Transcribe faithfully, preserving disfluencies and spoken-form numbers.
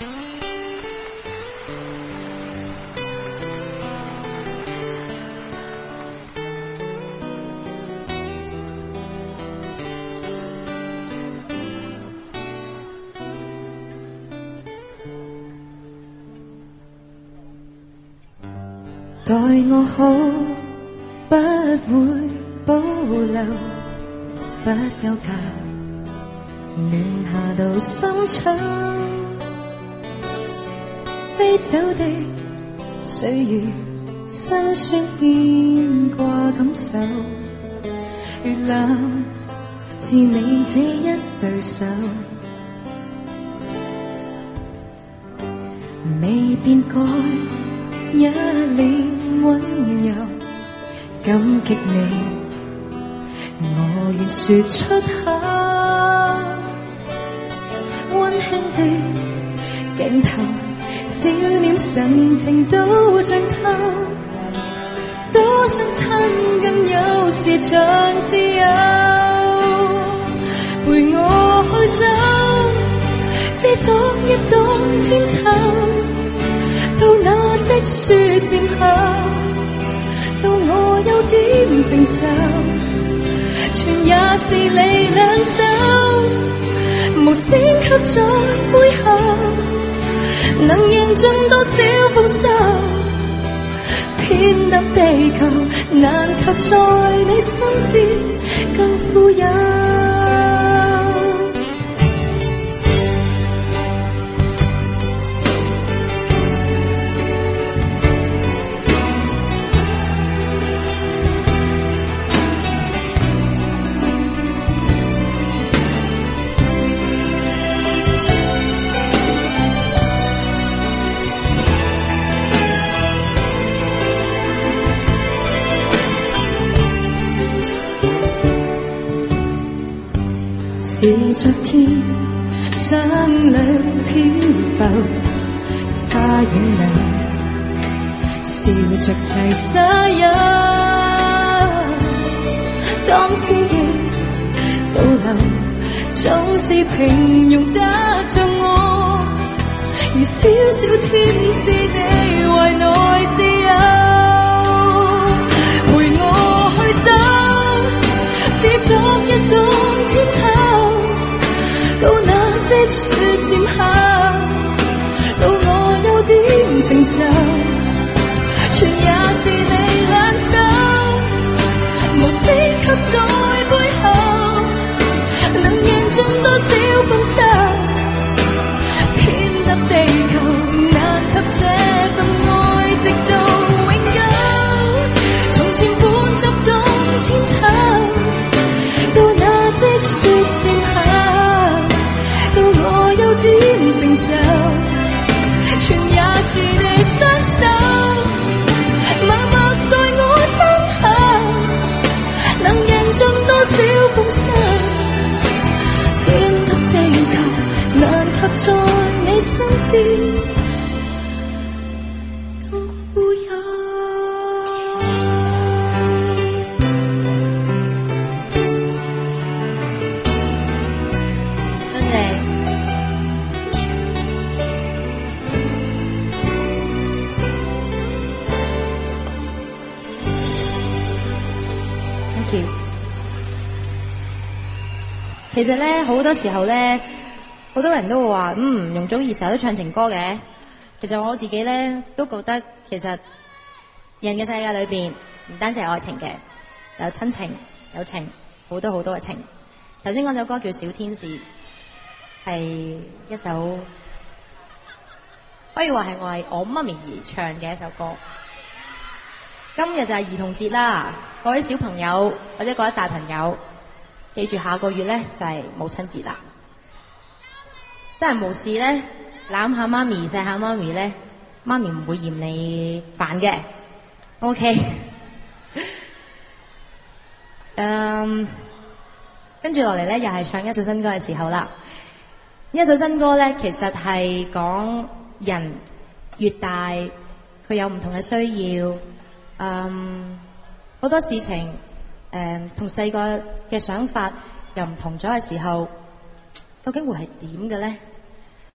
待我好，不會保留，不休假，暖下到深秋。飛走的歲月，辛酸牽掛感受，月亮是你這一對手，未變改。一臉溫柔，感激你，我願說出口。溫馨的鏡頭，笑臉神情到盡頭，多想親近，有時像自由，陪我去走，知足一冬千秋。到那積雪漸後，到我有點成就，全也是你兩手，無聲給在背後，能贏盡多少豐收，遍踏地球，難及在你身邊更富有。是昨天雙兩漂浮，花園裏笑着齊沙丘，當思憶倒流，總是平庸得像我，如小小天使你懷內自由，陪我去走，知足一冬千秋。到那積雪漸後，到我有點成就，全也是你兩手，無聲給在背後，能贏盡多少豐收，遍踏地球，難及這份愛直到永久，從前伴着冬千秋，到那積雪漸後。有點成就，全也是你雙手，默默在我身後，能贏盡多少豐收，遍踏地球，難及在你身邊更富有。多謝。其實咧，好多時候咧，好多人都會話，嗯，容祖兒成日都唱情歌嘅。其實我自己咧都覺得，其實人嘅世界裏邊唔單止係愛情嘅，有親情、有情，好多好多嘅情。頭先嗰首歌叫《小天使》，係一首可以話係為我媽咪而唱嘅一首歌。今日就係兒童節啦，各位小朋友或者各位大朋友。記住下個月咧就係、是、母親節啦，得閒無事咧攬下媽咪錫下媽咪咧，媽咪唔會嫌你煩嘅。OK， 嗯，跟住落嚟咧又係唱一首新歌嘅時候啦。呢一首新歌咧其實係講人越大佢有唔同嘅需要，嗯，好多事情。誒同細個嘅想法又唔同咗嘅時候，究竟會係點嘅咧？